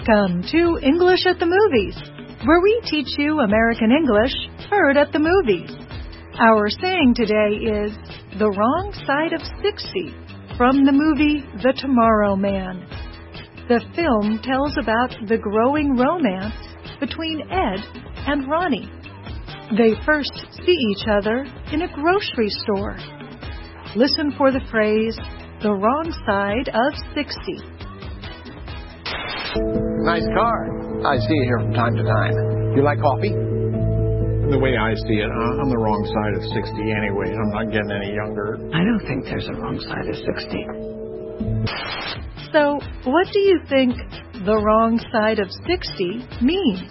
Welcome to English at the Movies, where we teach you American English heard at the movies. Our saying today is the wrong side of 60 from the movie The Tomorrow Man. The film tells about the growing romance between Ed and Ronnie. They first see each other in a grocery store. Listen for the phrase, the wrong side of 60. Nice car. I see it here from time to time. You like coffee? The way I see it, I'm the wrong side of 60 anyway. I'm not getting any younger. I don't think there's a wrong side of 60. So, what do you think the wrong side of 60 means?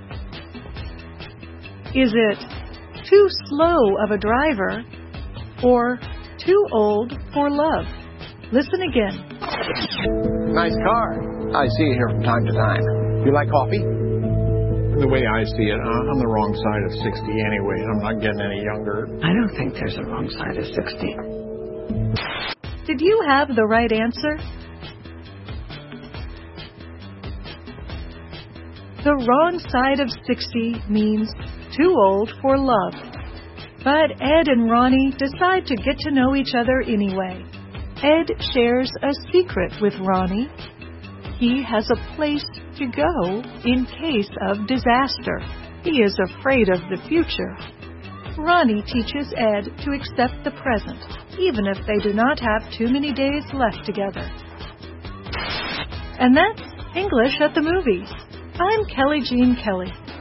Is it too slow of a driver or too old for love? Listen again. Nice car. I see it here from time to time. You like coffee? The way I see it, I'm the wrong side of 60 anyway. I'm not getting any younger. I don't think there's a wrong side of 60. Did you have the right answer? The wrong side of 60 means too old for love. But Ed and Ronnie decide to get to know each other anyway. Ed shares a secret with Ronnie. He has a place to go in case of disaster. He is afraid of the future. Ronnie teaches Ed to accept the present, even if they do not have too many days left together. And that's English at the Movies. I'm Kelly Jean Kelly.